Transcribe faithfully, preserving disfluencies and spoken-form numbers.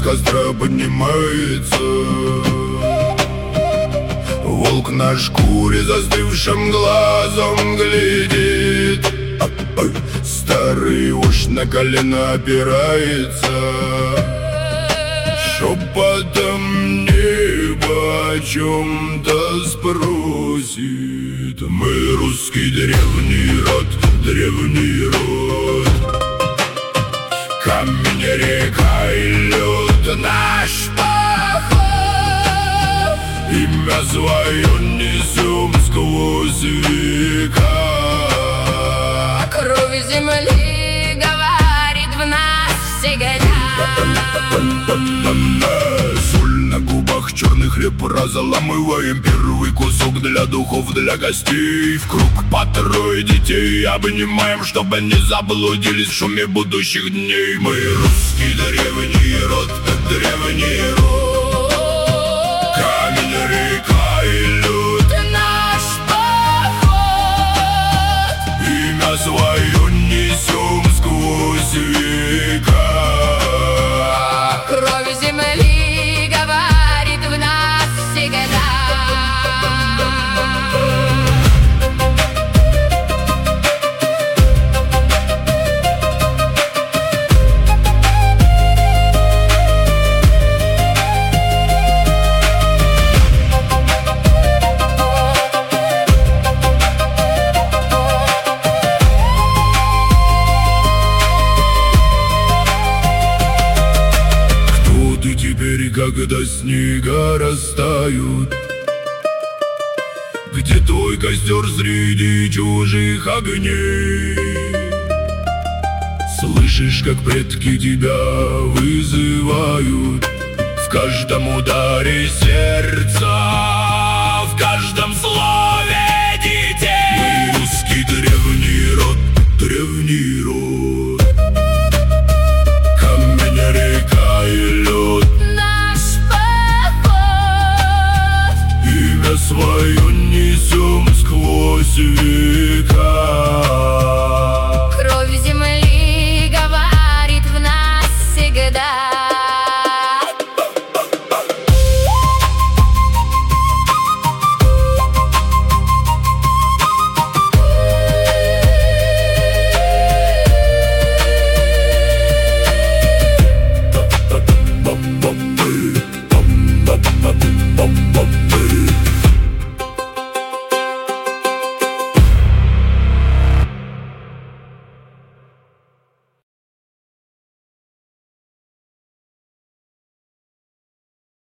костра поднимается. Волк на шкуре застывшим глазом глядит. Старый уж на колено опирается. Шепотом небо о чем-то спросит. Мы русский древний род, древний род. Камень, река и лед наш поход. Имя свое несем сквозь века. Кровь земли говорит в нас всегда. Соль на губах, черный хлеб разламываем. Первый кусок для духов, для гостей. В круг по трое детей обнимаем, чтобы не заблудились в шуме будущих дней. Мы русский древний род, древний род. Камень, река и лед Наш поход. имя свое несем сквозь века. Кровь земли говорит в нас всегда. Теперь, когда снега растают, где твой костер среди чужих огней? Слышишь, как предки тебя вызывают в каждом ударе сердца?